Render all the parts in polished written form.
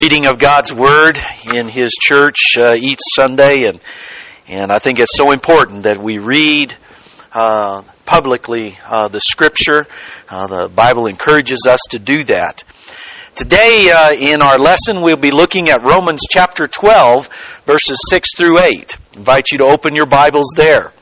Reading of God's Word in His church each Sunday, and I think it's so important that we read publicly the Scripture. The Bible encourages us to do that. Today in our lesson we'll be looking at Romans chapter 12, verses 6 through 8. I invite you to open your Bibles there.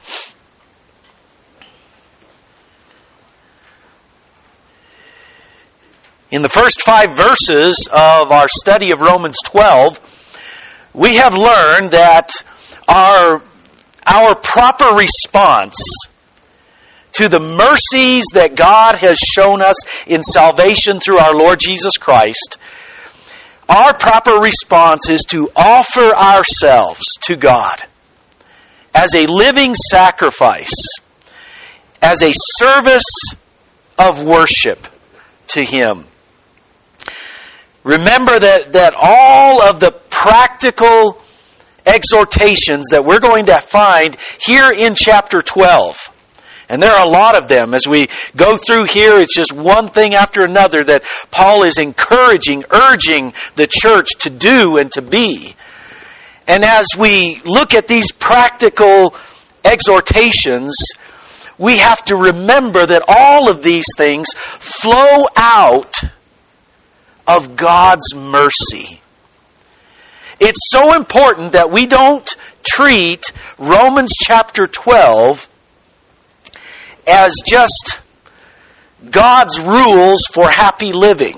In the first 5 verses of our study of Romans 12, we have learned that our proper response to the mercies that God has shown us in salvation through our Lord Jesus Christ, our proper response is to offer ourselves to God as a living sacrifice, as a service of worship to Him. Remember that all of the practical exhortations that we're going to find here in chapter 12, and there are a lot of them. As we go through here, it's just one thing after another that Paul is encouraging, urging the church to do and to be. And as we look at these practical exhortations, we have to remember that all of these things flow out of God's mercy. It's so important that we don't treat Romans chapter 12 as just God's rules for happy living.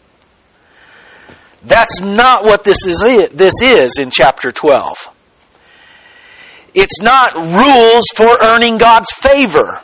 That's not what this is in chapter 12. It's not rules for earning God's favor.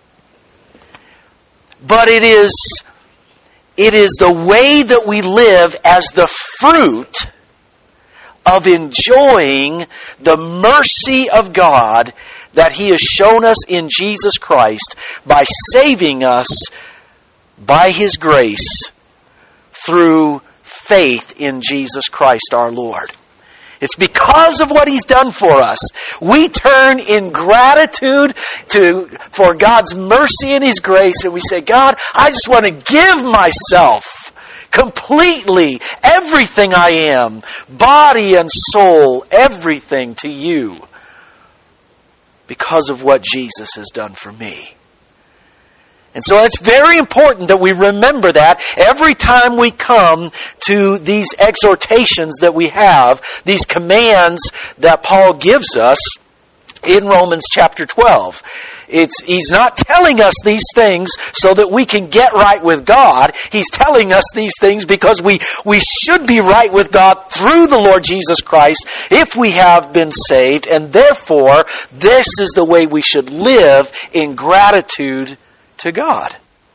But it is the way that we live as the fruit of enjoying the mercy of God that He has shown us in Jesus Christ by saving us by His grace through faith in Jesus Christ our Lord. It's because of what He's done for us. We turn in gratitude for God's mercy and His grace, and we say, God, I just want to give myself completely, everything I am, body and soul, everything to You because of what Jesus has done for me. And so it's very important that we remember that every time we come to these exhortations that we have, these commands that Paul gives us in Romans chapter 12. He's not telling us these things so that we can get right with God. He's telling us these things because we should be right with God through the Lord Jesus Christ if we have been saved. And therefore, this is the way we should live in gratitude to God.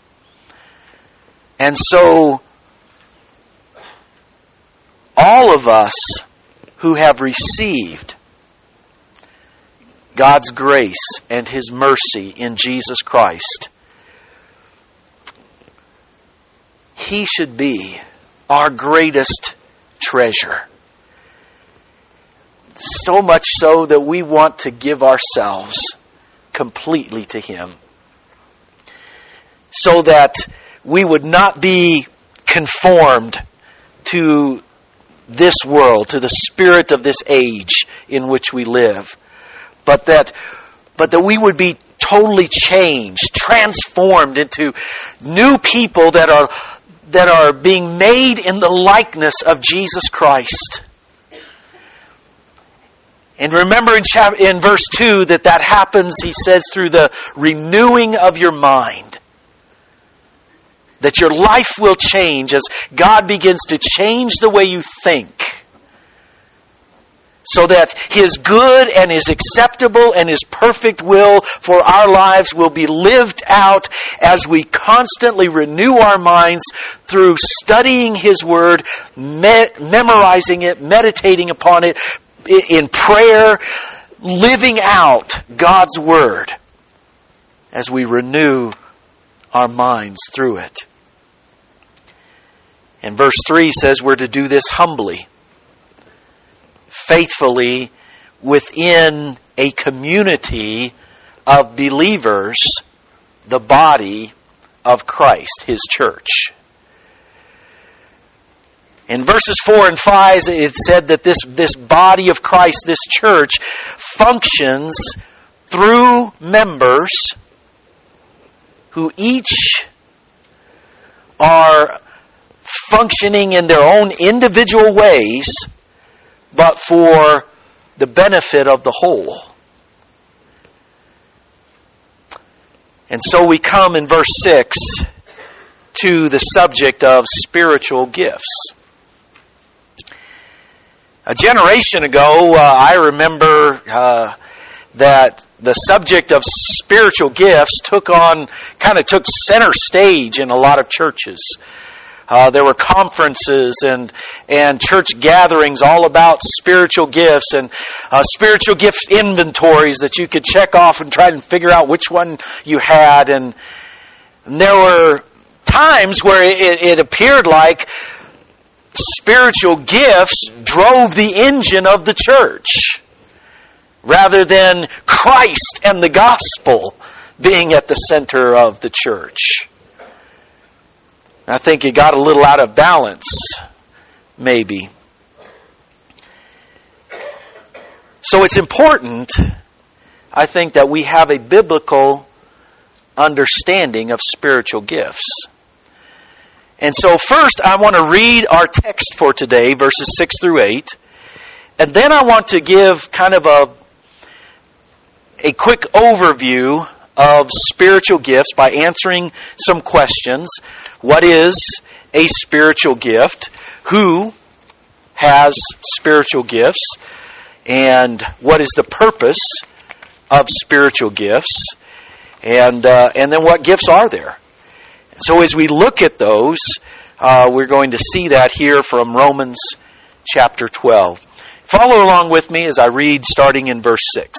And so, all of us who have received God's grace and His mercy in Jesus Christ, He should be our greatest treasure. So much so that we want to give ourselves completely to Him, so that we would not be conformed to this world, to the spirit of this age in which we live, but that we would be totally changed, transformed into new people that are being made in the likeness of Jesus Christ. And remember in verse 2 that happens, he says, through the renewing of your mind. That your life will change as God begins to change the way you think. So that His good and His acceptable and His perfect will for our lives will be lived out as we constantly renew our minds through studying His Word, memorizing it, meditating upon it, in prayer, living out God's Word as we renew our minds through it. And verse 3 says we're to do this humbly, faithfully, within a community of believers, the body of Christ, His church. In verses 4 and 5, it said that this body of Christ, this church, functions through members who each are functioning in their own individual ways, but for the benefit of the whole. And so we come in verse 6 to the subject of spiritual gifts. A generation ago, I remember that the subject of spiritual gifts took center stage in a lot of churches. There were conferences and church gatherings all about spiritual gifts and spiritual gift inventories that you could check off and try and figure out which one you had. And there were times where it appeared like spiritual gifts drove the engine of the church, rather than Christ and the gospel being at the center of the church. I think it got a little out of balance, maybe. So it's important, I think, that we have a biblical understanding of spiritual gifts. And so first I want to read our text for today, verses 6 through 8. And then I want to give kind of a quick overview of spiritual gifts by answering some questions. What is a spiritual gift? Who has spiritual gifts? And what is the purpose of spiritual gifts? And then what gifts are there? So as we look at those, we're going to see that here from Romans chapter 12. Follow along with me as I read starting in verse 6.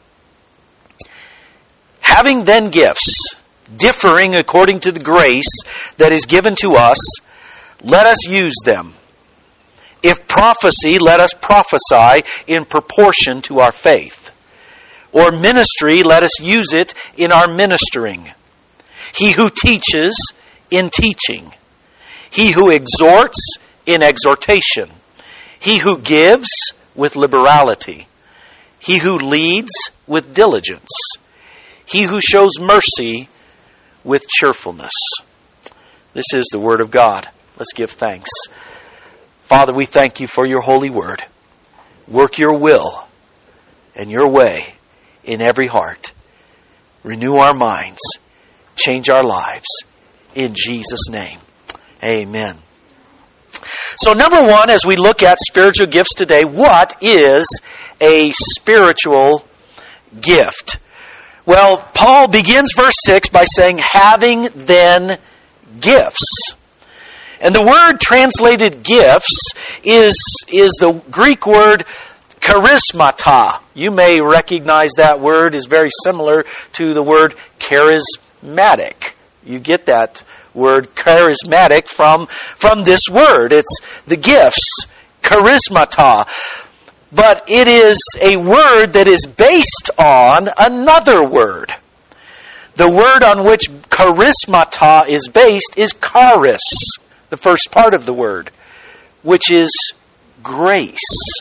Having then gifts, differing according to the grace that is given to us, let us use them. If prophecy, let us prophesy in proportion to our faith. Or ministry, let us use it in our ministering. He who teaches, in teaching. He who exhorts, in exhortation. He who gives, with liberality. He who leads, with diligence. He who shows mercy, with cheerfulness. This is the word of God. Let's give thanks. Father, we thank you for your holy word. Work your will and your way in every heart. Renew our minds. Change our lives. In Jesus' name. Amen. So number one, as we look at spiritual gifts today, what is a spiritual gift? Well, Paul begins verse 6 by saying, having then gifts. And the word translated gifts is the Greek word charismata. You may recognize that word is very similar to the word charismatic. You get that word charismatic from this word. It's the gifts, charismata. But it is a word that is based on another word. The word on which charismata is based is charis, the first part of the word, which is grace.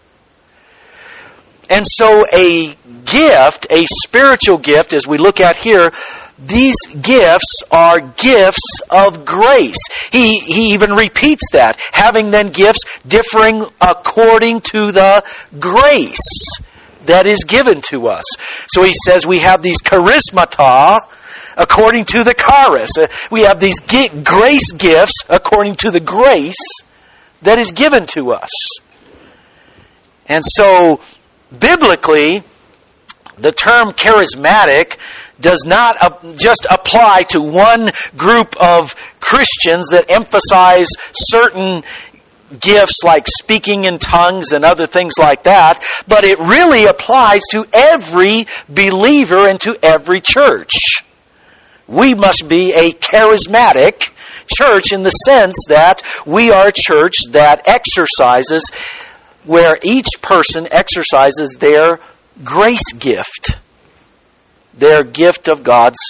And so a gift, a spiritual gift, as we look at here, these gifts are gifts of grace. He even repeats that. Having then gifts differing according to the grace that is given to us. So he says we have these charismata according to the charis. We have these grace gifts according to the grace that is given to us. And so, biblically, the term charismatic does not just apply to one group of Christians that emphasize certain gifts like speaking in tongues and other things like that, but it really applies to every believer and to every church. We must be a charismatic church in the sense that we are a church that exercises, where each person exercises their grace gift. Their gift of God's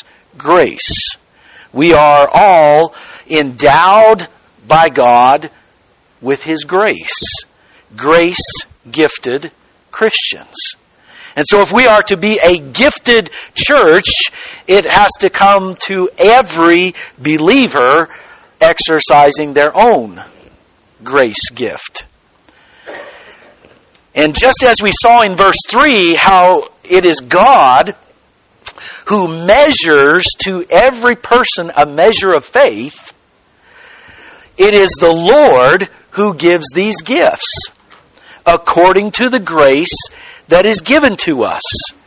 grace. We are all endowed by God with His grace. Grace-gifted Christians. And so if we are to be a gifted church, it has to come to every believer exercising their own grace gift. And just as we saw in verse 3, how it is God who measures to every person a measure of faith, it is the Lord who gives these gifts according to the grace that is given to us.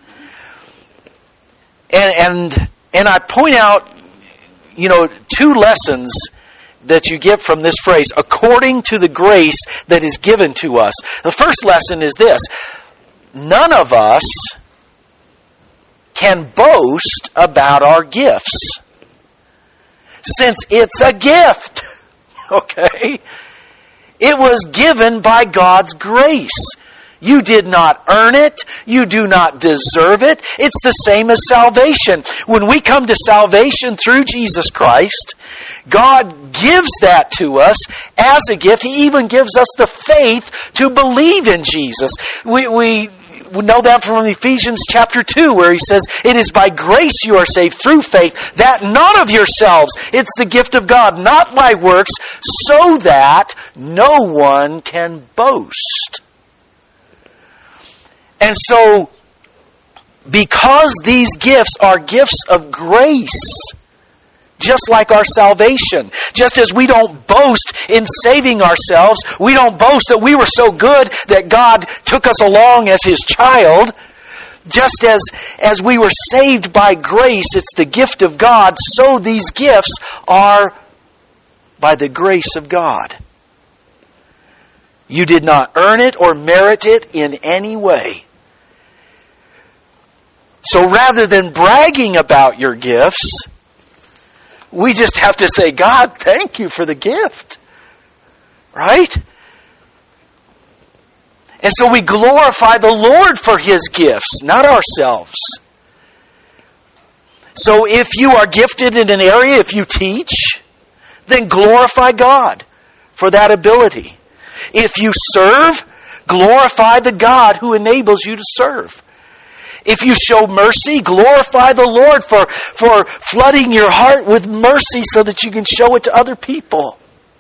And I point out, two lessons that you get from this phrase, according to the grace that is given to us. The first lesson is this: none of us can boast about our gifts, since it's a gift. Okay? It was given by God's grace. You did not earn it. You do not deserve it. It's the same as salvation. When we come to salvation through Jesus Christ, God gives that to us as a gift. He even gives us the faith to believe in Jesus. We know that from Ephesians chapter 2, where he says, "It is by grace you are saved through faith, that not of yourselves. It's the gift of God, not by works, so that no one can boast." And so, because these gifts are gifts of grace, just like our salvation, just as we don't boast in saving ourselves, we don't boast that we were so good that God took us along as His child, just as we were saved by grace, it's the gift of God, so these gifts are by the grace of God. You did not earn it or merit it in any way. So rather than bragging about your gifts, we just have to say, "God, thank you for the gift." Right? And so we glorify the Lord for His gifts, not ourselves. So if you are gifted in an area, if you teach, then glorify God for that ability. If you serve, glorify the God who enables you to serve. If you show mercy, glorify the Lord for flooding your heart with mercy so that you can show it to other people.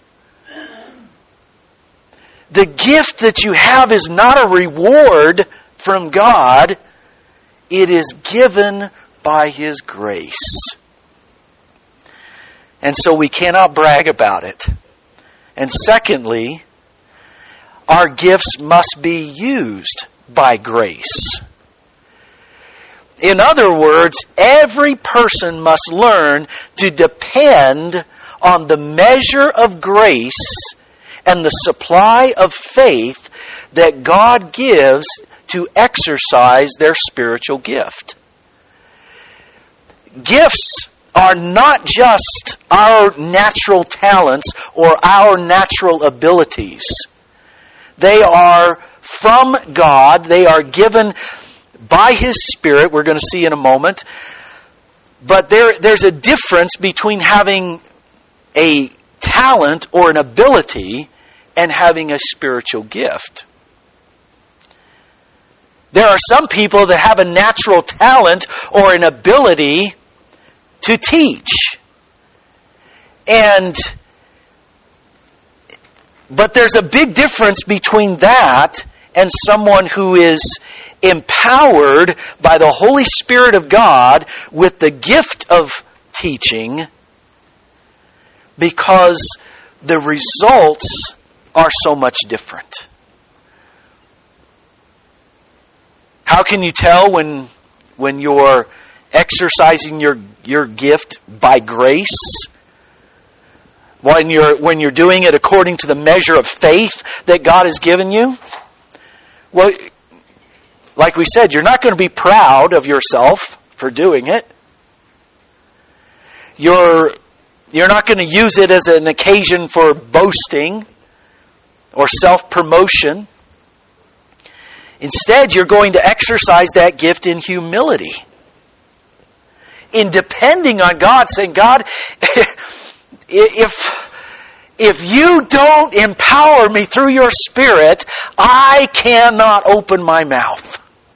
The gift that you have is not a reward from God. It is given by His grace. And so we cannot brag about it. And secondly, our gifts must be used by grace. In other words, every person must learn to depend on the measure of grace and the supply of faith that God gives to exercise their spiritual gift. Gifts are not just our natural talents or our natural abilities. They are from God. They are given by His Spirit, we're going to see in a moment. But there's a difference between having a talent or an ability and having a spiritual gift. There are some people that have a natural talent or an ability to teach. But there's a big difference between that and someone who is empowered by the Holy Spirit of God with the gift of teaching, because the results are so much different. How can you tell when you're exercising your gift by grace? When you're doing it according to the measure of faith that God has given you? Well, like we said, you're not going to be proud of yourself for doing it. You're not going to use it as an occasion for boasting or self-promotion. Instead, you're going to exercise that gift in humility. In depending on God, saying, "God, if if you don't empower me through your Spirit, I cannot open my mouth.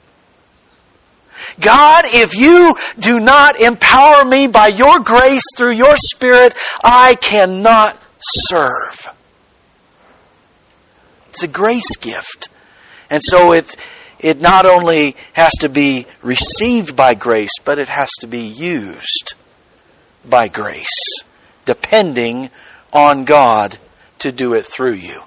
God, if you do not empower me by your grace through your Spirit, I cannot serve. It's a grace gift. And so it not only has to be received by grace, but it has to be used by grace, depending on God to do it through you.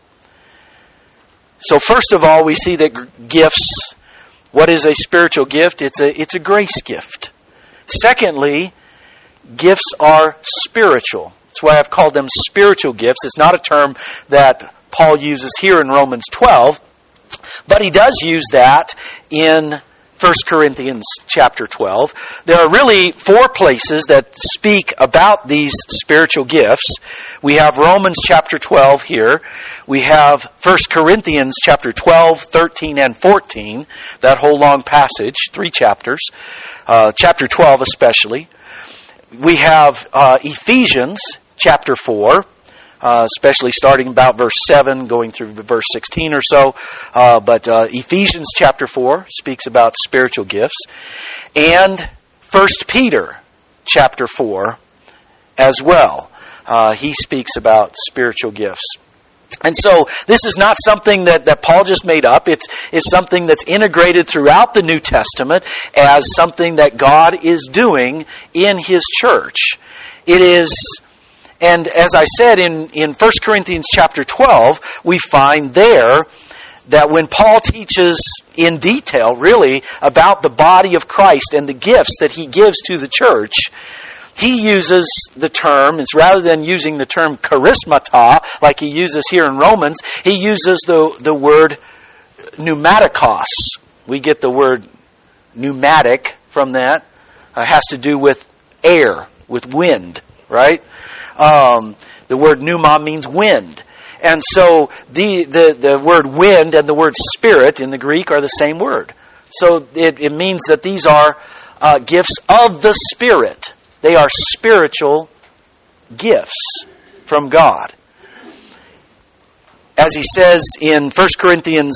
So first of all, we see that gifts, what is a spiritual gift? It's a grace gift. Secondly, gifts are spiritual. That's why I've called them spiritual gifts. It's not a term that Paul uses here in Romans 12, but he does use that in 1 Corinthians chapter 12. There are really 4 places that speak about these spiritual gifts. We have Romans chapter 12 here. We have 1 Corinthians chapter 12, 13, and 14. That whole long passage, 3 chapters. Chapter 12 especially. We have Ephesians chapter 4. Especially starting about verse 7, going through verse 16 or so. But Ephesians chapter 4 speaks about spiritual gifts. And 1 Peter chapter 4 as well. He speaks about spiritual gifts. And so this is not something that Paul just made up. It's something that's integrated throughout the New Testament as something that God is doing in His church. It is... And as I said in 1 Corinthians chapter 12, we find there that when Paul teaches in detail, really, about the body of Christ and the gifts that he gives to the church, he uses the term, it's rather than using the term charismata, like he uses here in Romans, he uses the word pneumatikos. We get the word pneumatic from that. It has to do with air, with wind, right? The word pneuma means wind. And so the word wind and the word spirit in the Greek are the same word. So it means that these are gifts of the Spirit. They are spiritual gifts from God. As he says in 1 Corinthians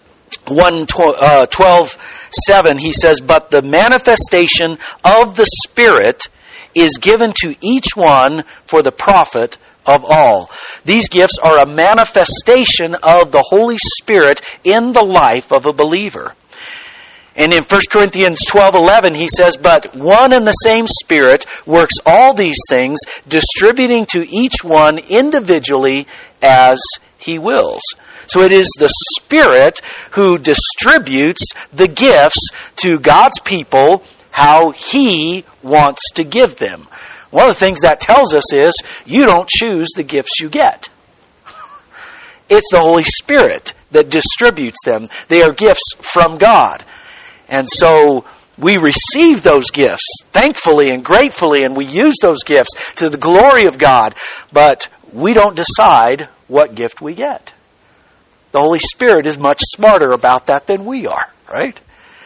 12:7, he says, "But the manifestation of the Spirit is given to each one for the profit of all." These gifts are a manifestation of the Holy Spirit in the life of a believer. And in 1 Corinthians 12:11 he says, "But one and the same Spirit works all these things, distributing to each one individually as He wills." So it is the Spirit who distributes the gifts to God's people how He wants to give them. One of the things that tells us is you don't choose the gifts you get. It's the Holy Spirit that distributes them. They are gifts from God. And so we receive those gifts thankfully and gratefully, and we use those gifts to the glory of God. But we don't decide what gift we get. The Holy Spirit is much smarter about that than we are, right?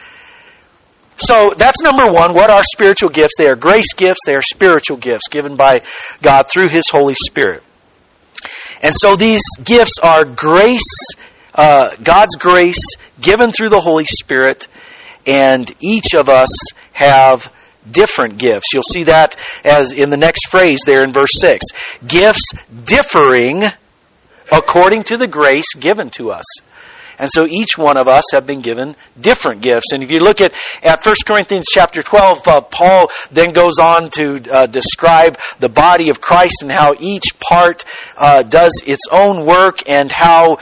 So that's number one. What are spiritual gifts? They are grace gifts. They are spiritual gifts given by God through His Holy Spirit. And so these gifts are grace, God's grace given through the Holy Spirit, and each of us have different gifts. You'll see that as in the next phrase there in verse 6. Gifts differing according to the grace given to us. And so each one of us have been given different gifts. And if you look at 1 Corinthians chapter 12, Paul then goes on to describe the body of Christ and how each part does its own work, and how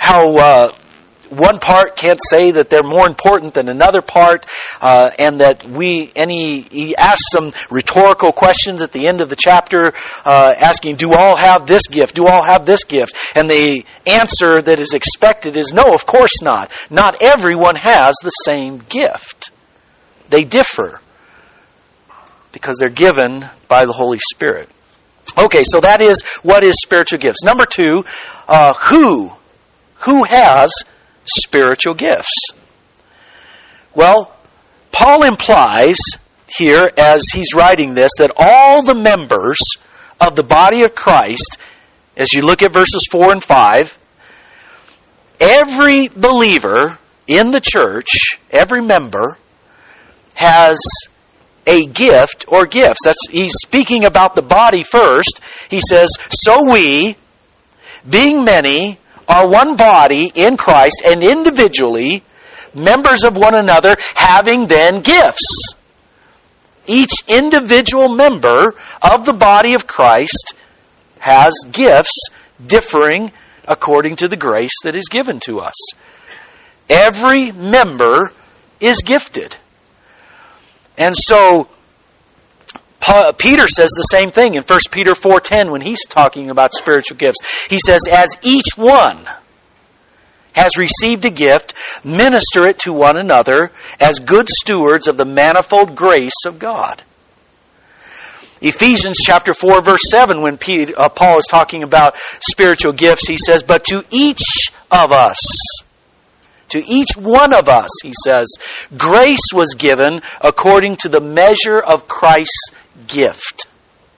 one part can't say that they're more important than another part, and that he asks some rhetorical questions at the end of the chapter, asking, do all have this gift? Do all have this gift? And the answer that is expected is no, of course not. Not everyone has the same gift. They differ because they're given by the Holy Spirit. Okay, so that is what is spiritual gifts. Number 2, who has spiritual gifts? Well, Paul implies here, as he's writing this, that all the members of the body of Christ, as you look at verses 4 and 5, every believer in the church, every member, has a gift or gifts. He's speaking about the body first. He says, so we, being many, are one body in Christ, and individually members of one another, having then gifts. Each individual member of the body of Christ has gifts differing according to the grace that is given to us. Every member is gifted. And so Peter says the same thing in 1 Peter 4:10 when he's talking about spiritual gifts. He says, as each one has received a gift, minister it to one another as good stewards of the manifold grace of God. Ephesians chapter 4 verse 7, when Paul is talking about spiritual gifts, he says, but to each of us, to each one of us, he says, grace was given according to the measure of Christ's gift.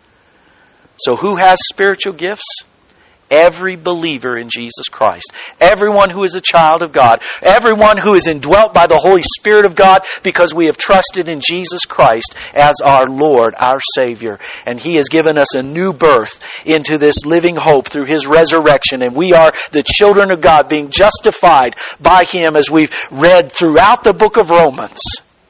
So who has spiritual gifts? Every believer in Jesus Christ. Everyone who is a child of God. Everyone who is indwelt by the Holy Spirit of God because we have trusted in Jesus Christ as our Lord, our Savior. And He has given us a new birth into this living hope through His resurrection. And we are the children of God being justified by Him as we've read throughout the book of Romans.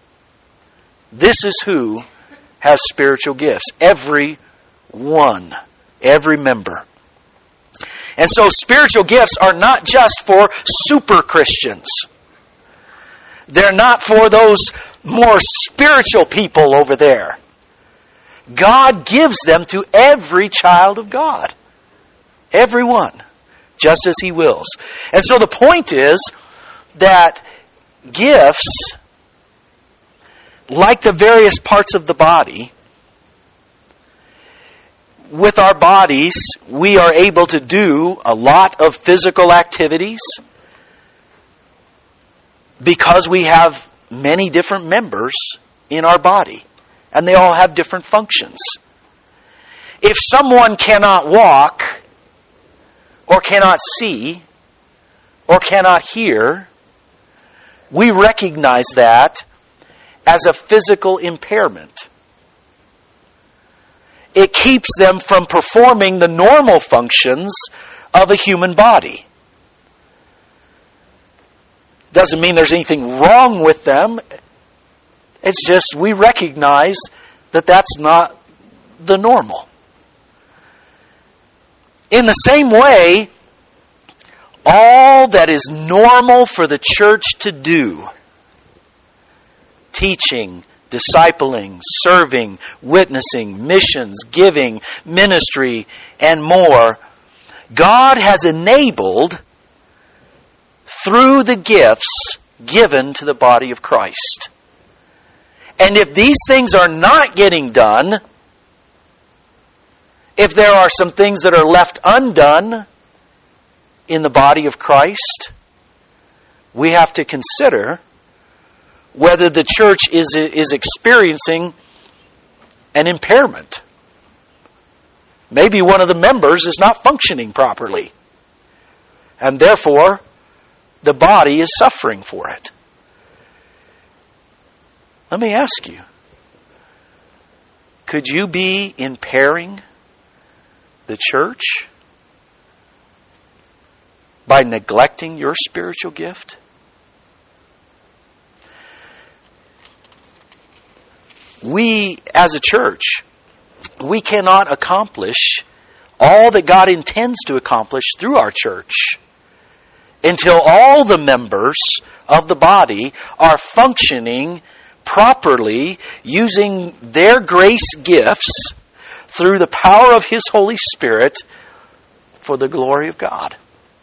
This is who has spiritual gifts. Every one. Every member. And so spiritual gifts are not just for super Christians. They're not for those more spiritual people over there. God gives them to every child of God. Everyone. Just as He wills. And so the point is that gifts, like the various parts of the body, with our bodies, we are able to do a lot of physical activities because we have many different members in our body, and they all have different functions. If someone cannot walk, or cannot see, or cannot hear, we recognize that as a physical impairment. It keeps them from performing the normal functions of a human body. Doesn't mean there's anything wrong with them. It's just we recognize that that's not the normal. In the same way, all that is normal for the church to do, teaching, discipling, serving, witnessing, missions, giving, ministry, and more, God has enabled through the gifts given to the body of Christ. And if these things are not getting done, if there are some things that are left undone in the body of Christ, we have to consider whether the church is experiencing an impairment. Maybe one of the members is not functioning properly. And therefore, the body is suffering for it. Let me ask you, could you be impairing the church by neglecting your spiritual gift? We, as a church, we cannot accomplish all that God intends to accomplish through our church until all the members of the body are functioning properly, using their grace gifts through the power of His Holy Spirit for the glory of God.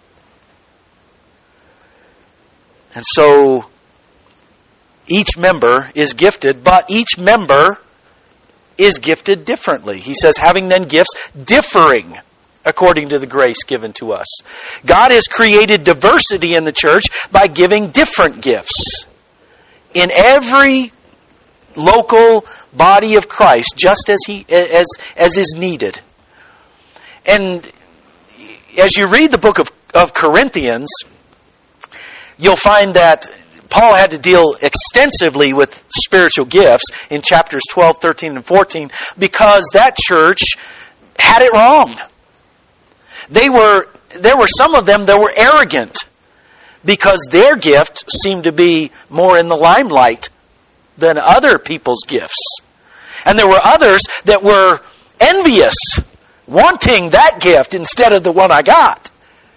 And so, each member is gifted, but each member is gifted differently. He says, having then gifts differing according to the grace given to us. God has created diversity in the church by giving different gifts in every local body of Christ, just as is needed. And as you read the book of Corinthians, you'll find that Paul had to deal extensively with spiritual gifts in chapters 12, 13, and 14 because that church had it wrong. There were some of them that were arrogant because their gift seemed to be more in the limelight than other people's gifts. And there were others that were envious, wanting that gift instead of the one I got.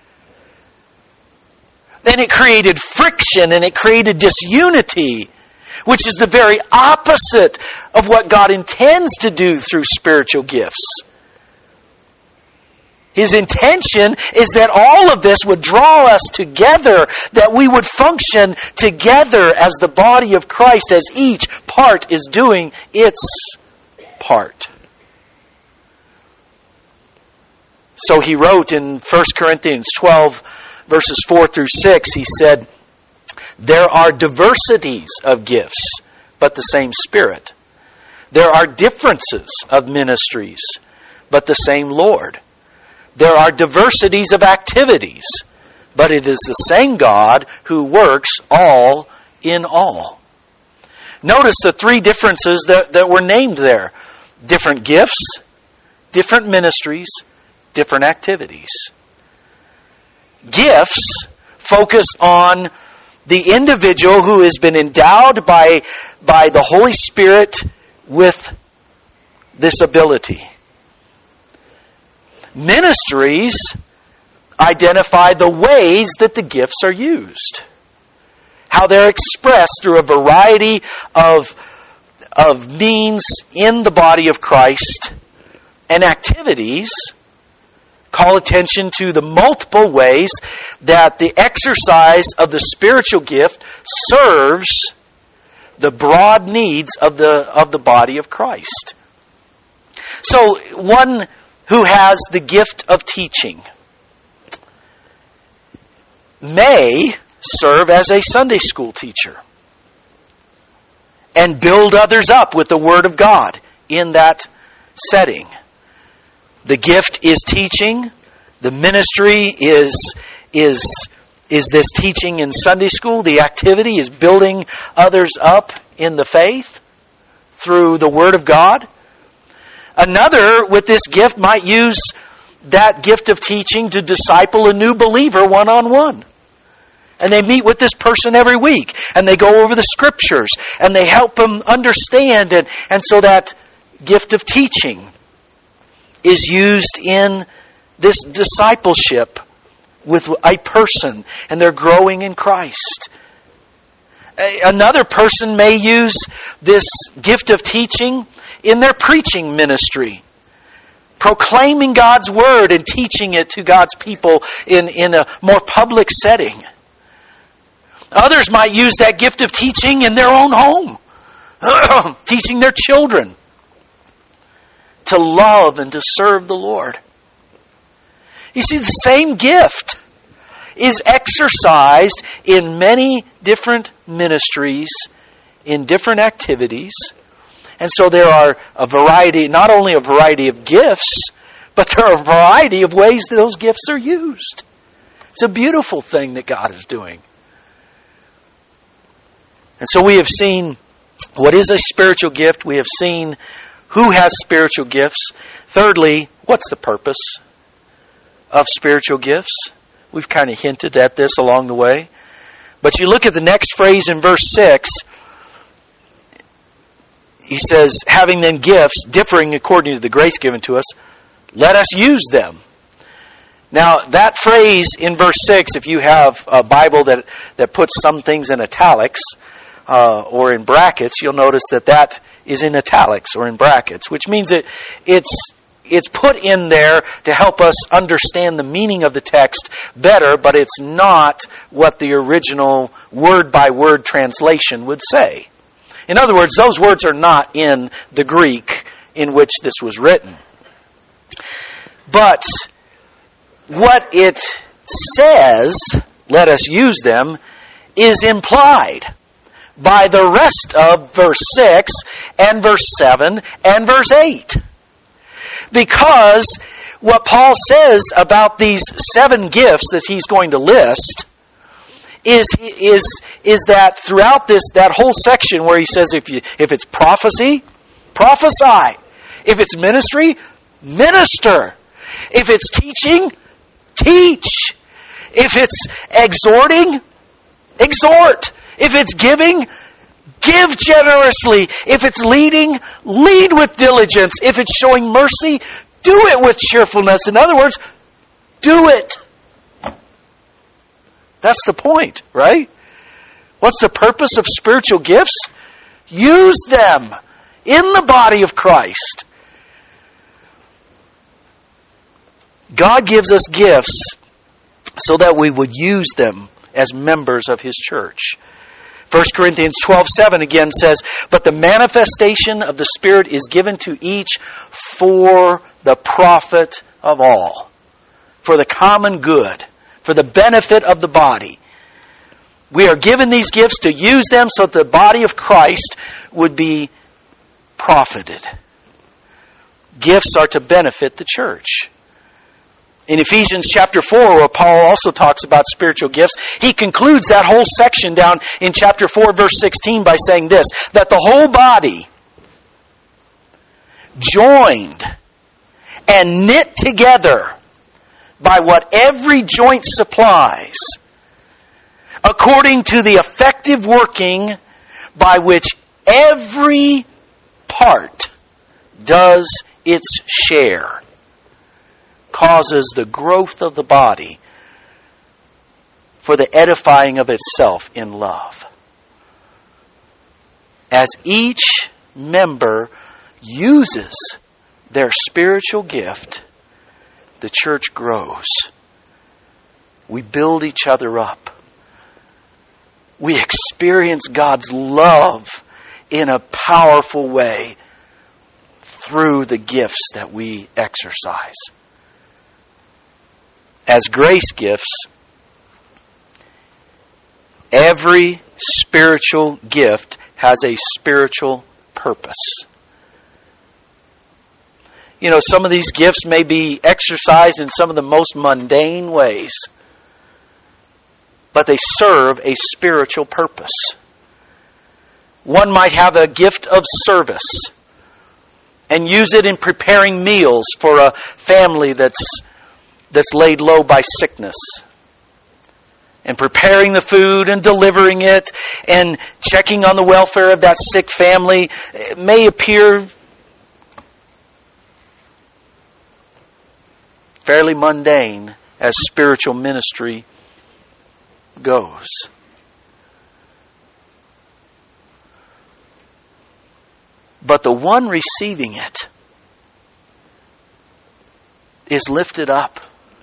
Then it created friction and it created disunity, which is the very opposite of what God intends to do through spiritual gifts. His intention is that all of this would draw us together, that we would function together as the body of Christ, as each part is doing its part. So he wrote in 1 Corinthians 12, verses 4 through 6, he said, "There are diversities of gifts, but the same Spirit. There are differences of ministries, but the same Lord. There are diversities of activities, but it is the same God who works all in all." Notice the three differences that were named there. Different gifts, different ministries, different activities. Gifts focus on the individual who has been endowed by the Holy Spirit with this ability. Ministries identify the ways that the gifts are used, how they're expressed through a variety of means in the body of Christ, and activities call attention to the multiple ways that the exercise of the spiritual gift serves the broad needs of the body of Christ. So, one who has the gift of teaching may serve as a Sunday school teacher and build others up with the Word of God in that setting. The gift is teaching. The ministry is this teaching in Sunday school. The activity is building others up in the faith through the Word of God. Another with this gift might use that gift of teaching to disciple a new believer one-on-one. And they meet with this person every week. And they go over the Scriptures. And they help them understand. And so that gift of teaching is used in this discipleship with a person, and they're growing in Christ. Another person may use this gift of teaching in their preaching ministry, proclaiming God's Word and teaching it to God's people in a more public setting. Others might use that gift of teaching in their own home, teaching their children to love and to serve the Lord. You see, the same gift is exercised in many different ministries, in different activities. And so there are a variety, not only a variety of gifts, but there are a variety of ways that those gifts are used. It's a beautiful thing that God is doing. And so we have seen what is a spiritual gift. We have seen who has spiritual gifts. Thirdly, what's the purpose of spiritual gifts? We've kind of hinted at this along the way. But you look at the next phrase in verse 6. He says, having then gifts differing according to the grace given to us, let us use them. Now, that phrase in verse 6, if you have a Bible that puts some things in italics or in brackets, you'll notice that is in italics or in brackets, which means it's put in there to help us understand the meaning of the text better, but it's not what the original word-by-word translation would say. In other words, those words are not in the Greek in which this was written. But what it says, let us use them, is implied by the rest of verse 6 and verse 7 and verse 8. Because what Paul says about these 7 gifts that he's going to list is that throughout that whole section where he says if it's prophecy, prophesy. If it's ministry, minister. If it's teaching, teach. If it's exhorting, exhort. If it's giving, give generously. If it's leading, lead with diligence. If it's showing mercy, do it with cheerfulness. In other words, do it. That's the point, right? What's the purpose of spiritual gifts? Use them in the body of Christ. God gives us gifts so that we would use them as members of His church. 1 Corinthians 12:7 again says, "But the manifestation of the Spirit is given to each for the profit of all," for the common good, for the benefit of the body. We are given these gifts to use them so that the body of Christ would be profited. Gifts are to benefit the church. In Ephesians chapter 4, where Paul also talks about spiritual gifts, he concludes that whole section down in chapter 4, verse 16 by saying this, that the whole body, joined and knit together by what every joint supplies, according to the effective working by which every part does its share, causes the growth of the body for the edifying of itself in love. As each member uses their spiritual gift, the church grows. We build each other up. We experience God's love in a powerful way through the gifts that we exercise. As grace gifts, every spiritual gift has a spiritual purpose. You know, some of these gifts may be exercised in some of the most mundane ways, but they serve a spiritual purpose. One might have a gift of service and use it in preparing meals for a family that's laid low by sickness, and preparing the food and delivering it and checking on the welfare of that sick family. It may appear fairly mundane as spiritual ministry goes. But the one receiving it is lifted up,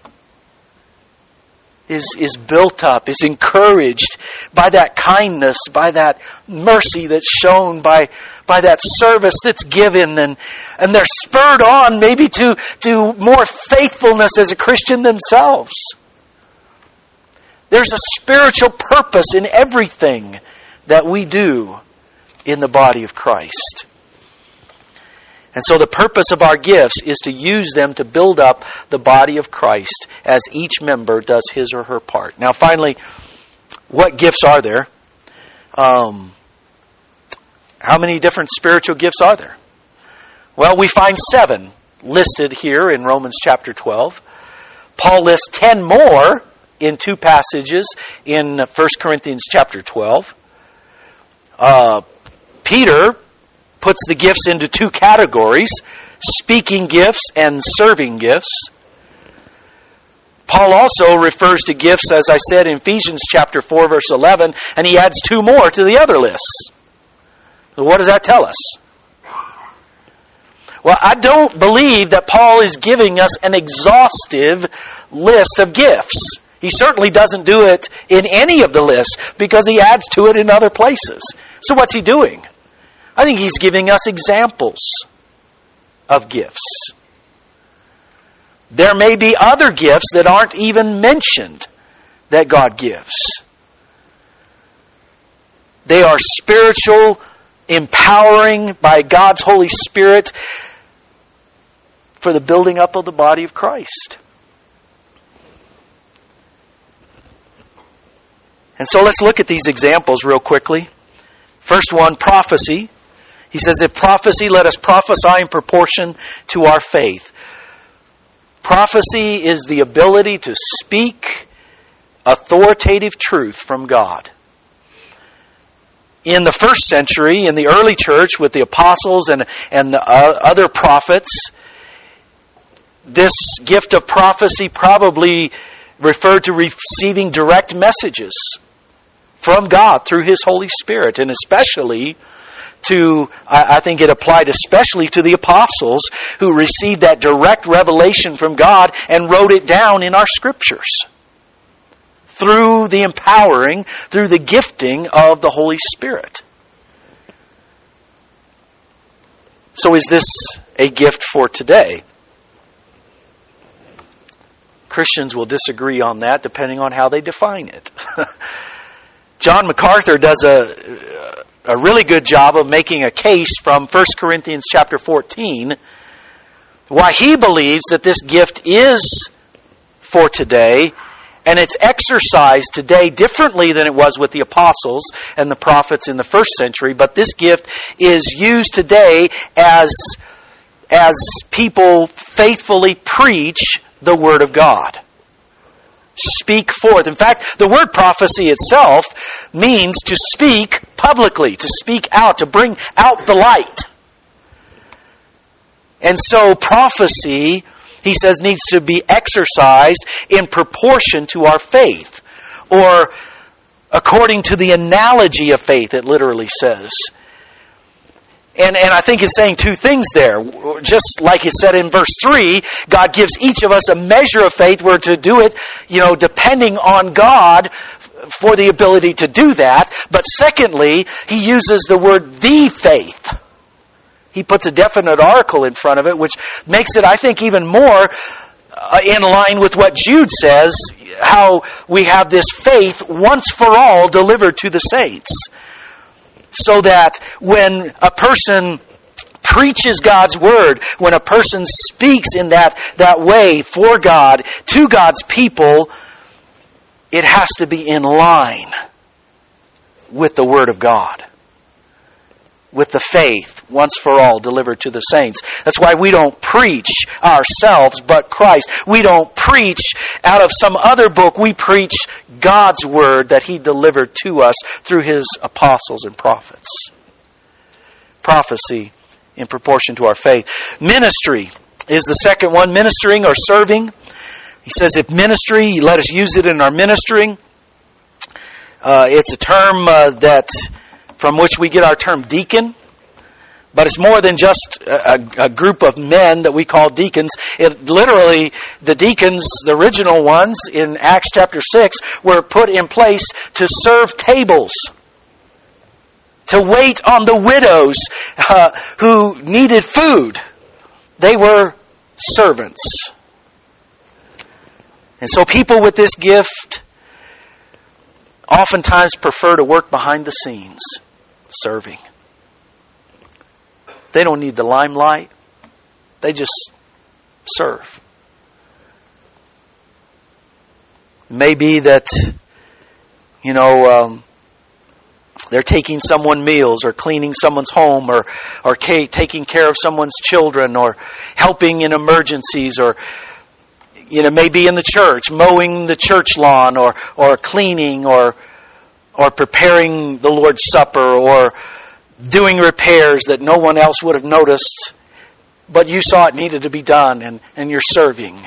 is built up, is encouraged by that kindness, by that mercy that's shown, by that service that's given, and they're spurred on maybe to more faithfulness as a Christian themselves. There's a spiritual purpose in everything that we do in the body of Christ. And so the purpose of our gifts is to use them to build up the body of Christ as each member does his or her part. Now finally, what gifts are there? How many different spiritual gifts are there? Well, we find 7 listed here in Romans chapter 12. Paul lists 10 more in 2 passages in 1 Corinthians chapter 12. Peter puts the gifts into 2 categories, speaking gifts and serving gifts. Paul also refers to gifts, as I said, in Ephesians chapter 4, verse 11, and he adds 2 more to the other lists. So what does that tell us? Well, I don't believe that Paul is giving us an exhaustive list of gifts. He certainly doesn't do it in any of the lists because he adds to it in other places. So what's he doing? I think he's giving us examples of gifts. There may be other gifts that aren't even mentioned that God gives. They are spiritual, empowering by God's Holy Spirit for the building up of the body of Christ. And so let's look at these examples real quickly. First one, prophecy. He says, if prophecy, let us prophesy in proportion to our faith. Prophecy is the ability to speak authoritative truth from God. In the first century, in the early church with the apostles and the other prophets, this gift of prophecy probably referred to receiving direct messages from God through His Holy Spirit, and especially I think it applied especially to the apostles who received that direct revelation from God and wrote it down in our Scriptures through the empowering, through the gifting of the Holy Spirit. So is this a gift for today? Christians will disagree on that depending on how they define it. John MacArthur does a really good job of making a case from 1 Corinthians chapter 14 why he believes that this gift is for today, and it's exercised today differently than it was with the apostles and the prophets in the first century, but this gift is used today as people faithfully preach the Word of God. Speak forth. In fact, the word prophecy itself means to speak publicly, to speak out, to bring out the light. And so prophecy, he says, needs to be exercised in proportion to our faith, or according to the analogy of faith, it literally says. And I think it's saying two things there. Just like it said in verse 3, God gives each of us a measure of faith. We're to do it, depending on God for the ability to do that. But secondly, he uses the word the faith. He puts a definite article in front of it, which makes it, I think, even more in line with what Jude says, how we have this faith once for all delivered to the saints. So that when a person preaches God's Word, when a person speaks in that way for God, to God's people, it has to be in line with the Word of God. With the faith, once for all, delivered to the saints. That's why we don't preach ourselves, but Christ. We don't preach out of some other book. We preach God's Word that He delivered to us through His apostles and prophets. Prophecy in proportion to our faith. Ministry is the second one. Ministering or serving. He says, if ministry, let us use it in our ministering. It's a term from which we get our term deacon. But it's more than just a group of men that we call deacons. It literally, the deacons, the original ones in Acts chapter 6, were put in place to serve tables, to wait on the widows who needed food. They were servants. And so people with this gift oftentimes prefer to work behind the scenes, serving. They don't need the limelight. They just serve. Maybe that, they're taking someone meals, or cleaning someone's home, or taking care of someone's children, or helping in emergencies, or maybe in the church, mowing the church lawn, or cleaning, or preparing the Lord's Supper, or doing repairs that no one else would have noticed, but you saw it needed to be done, and you're serving.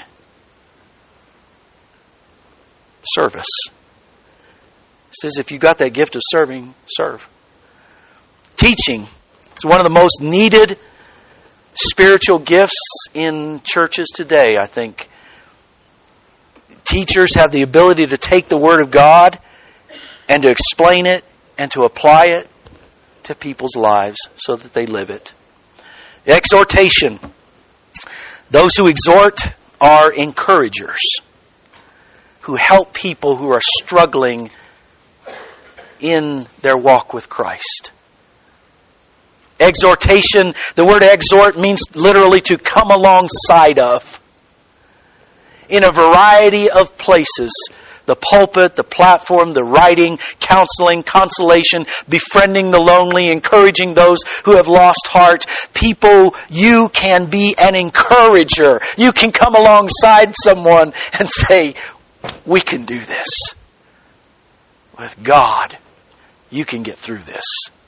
Service. It says if you got that gift of serving, serve. Teaching. It's one of the most needed spiritual gifts in churches today, I think. Teachers have the ability to take the Word of God and to explain it and to apply it to people's lives so that they live it. Exhortation. Those who exhort are encouragers, who help people who are struggling in their walk with Christ. Exhortation, the word exhort means literally to come alongside of. In a variety of places. The pulpit, the platform, the writing, counseling, consolation, befriending the lonely, encouraging those who have lost heart. People, you can be an encourager. You can come alongside someone and say, we can do this. With God, you can get through this.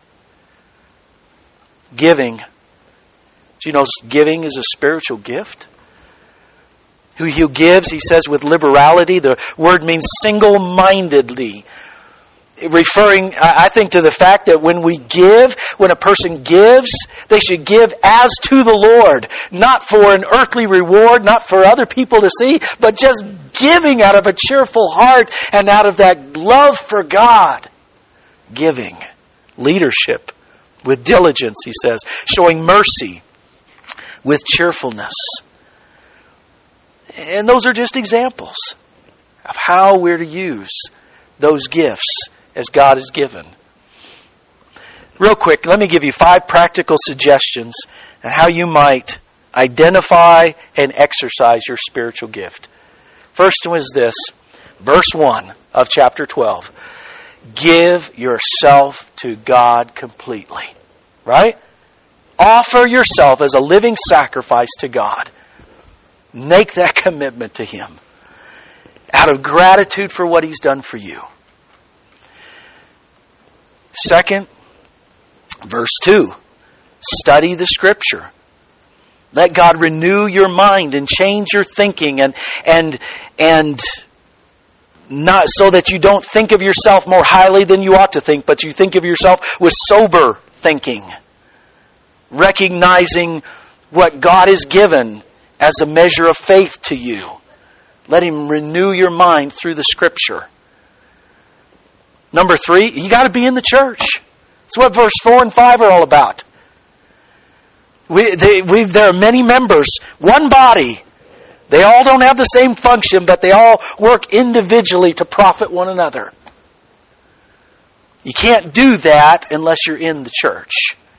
Giving. Do you know giving is a spiritual gift? Who gives, he says, with liberality. The word means single-mindedly. Referring, I think, to the fact that when we give, when a person gives, they should give as to the Lord. Not for an earthly reward, not for other people to see, but just giving out of a cheerful heart and out of that love for God. Giving. Leadership. With diligence, he says. Showing mercy. With cheerfulness. And those are just examples of how we're to use those gifts as God has given. Real quick, let me give you 5 practical suggestions on how you might identify and exercise your spiritual gift. First one is this, verse 1 of chapter 12. Give yourself to God completely. Right? Offer yourself as a living sacrifice to God. Make that commitment to Him out of gratitude for what He's done for you. Second, verse 2. Study the Scripture. Let God renew your mind and change your thinking and not so that you don't think of yourself more highly than you ought to think, but you think of yourself with sober thinking. Recognizing what God has given as a measure of faith to you. Let Him renew your mind through the Scripture. Number 3, you got to be in the church. That's what verse 4 and 5 are all about. There are many members, one body. They all don't have the same function, but they all work individually to profit one another. You can't do that unless you're in the church.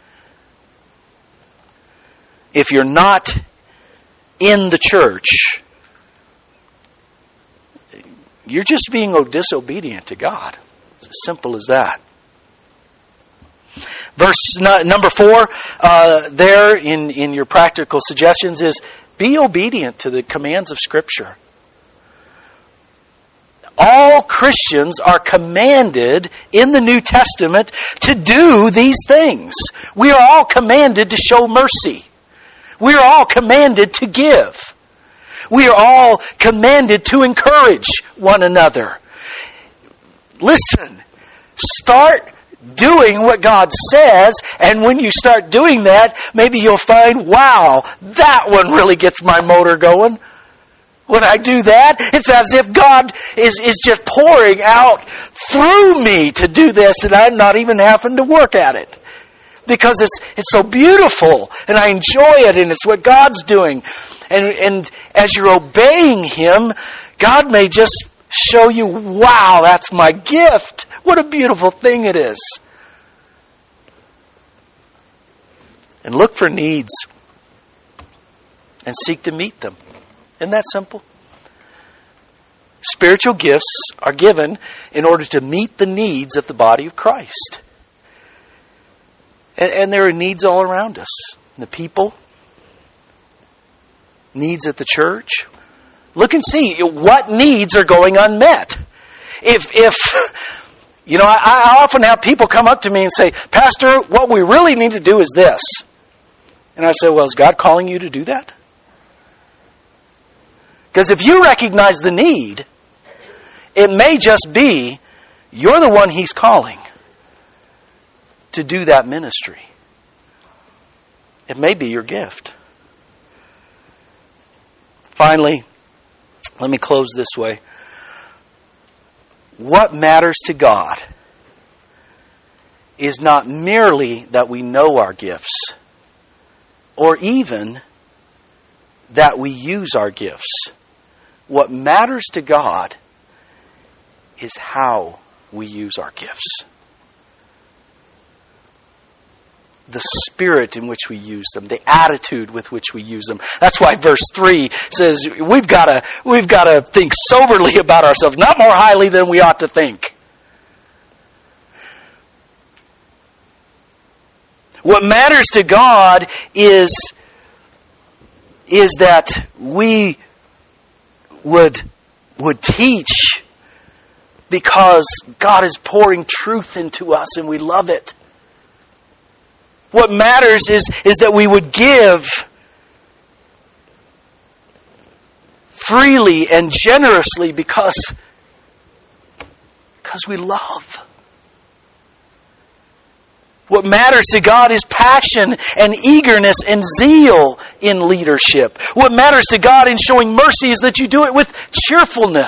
If you're not in the church, you're just being disobedient to God. It's as simple as that. Verse number 4, there in your practical suggestions is, be obedient to the commands of Scripture. All Christians are commanded in the New Testament to do these things. We are all commanded to show mercy. We are all commanded to give. We are all commanded to encourage one another. Listen, start doing what God says, and when you start doing that, maybe you'll find, wow, that one really gets my motor going. When I do that, it's as if God is just pouring out through me to do this, and I'm not even having to work at it. Because it's so beautiful, and I enjoy it, and it's what God's doing. And as you're obeying Him, God may just show you, wow, that's my gift. What a beautiful thing it is. And look for needs and seek to meet them. Isn't that simple? Spiritual gifts are given in order to meet the needs of the body of Christ. And there are needs all around us. The people, needs at the church. Look and see what needs are going unmet. If you know, I often have people come up to me and say, Pastor, what we really need to do is this. And I say, well, is God calling you to do that? Because if you recognize the need, it may just be you're the one He's calling to do that ministry. It may be your gift. Finally, let me close this way. What matters to God is not merely that we know our gifts, or even that we use our gifts. What matters to God is how we use our gifts. the spirit in which we use them, the attitude with which we use them. That's why verse 3 says we've got to think soberly about ourselves, not more highly than we ought to think. What matters to God is that we would teach because God is pouring truth into us and we love it. What matters is that we would give freely and generously because we love. What matters to God is passion and eagerness and zeal in leadership. What matters to God in showing mercy is that you do it with cheerfulness.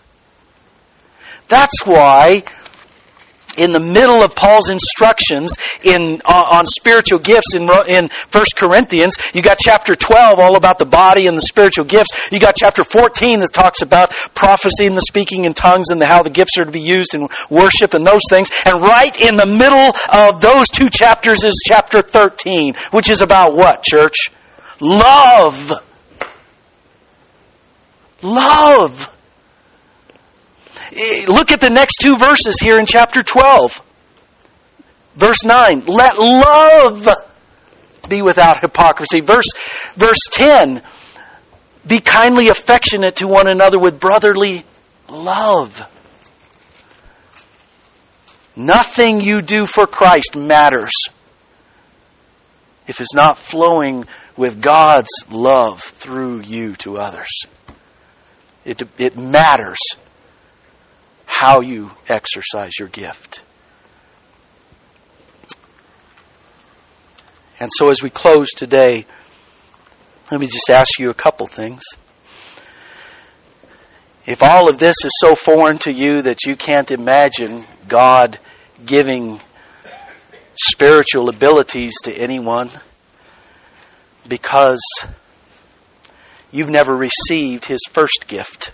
That's why in the middle of Paul's instructions on spiritual gifts in 1 Corinthians, you got chapter 12 all about the body and the spiritual gifts. You got chapter 14 that talks about prophecy and the speaking in tongues and how the gifts are to be used in worship and those things. And right in the middle of those two chapters is chapter 13, which is about what, church? Love. Love. Look at the next two verses here in chapter 12. Verse 9, let love be without hypocrisy. Verse 10, be kindly affectionate to one another with brotherly love. Nothing you do for Christ matters if it's not flowing with God's love through you to others. It matters how you exercise your gift. And so as we close today, let me just ask you a couple things. If all of this is so foreign to you that you can't imagine God giving spiritual abilities to anyone because you've never received His first gift.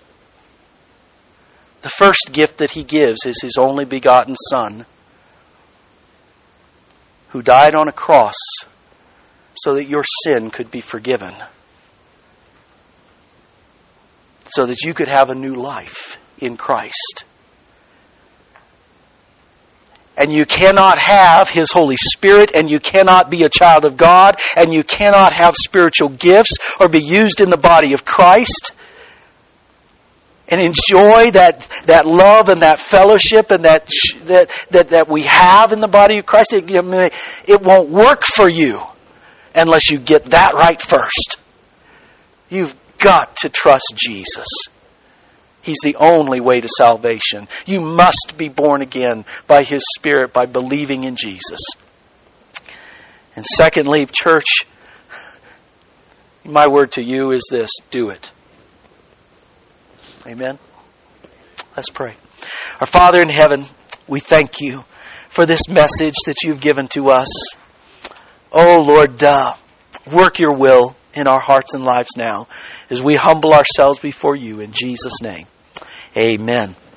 The first gift that He gives is His only begotten Son, who died on a cross so that your sin could be forgiven, so that you could have a new life in Christ. And you cannot have His Holy Spirit, and you cannot be a child of God, and you cannot have spiritual gifts or be used in the body of Christ and enjoy that love and that fellowship and that we have in the body of Christ. It won't work for you unless you get that right first. You've got to trust Jesus. He's the only way to salvation. You must be born again by His Spirit, by believing in Jesus. And secondly, church, my word to you is this: do it. Amen? Let's pray. Our Father in heaven, we thank You for this message that You've given to us. Oh Lord, work Your will in our hearts and lives now as we humble ourselves before You in Jesus' name. Amen.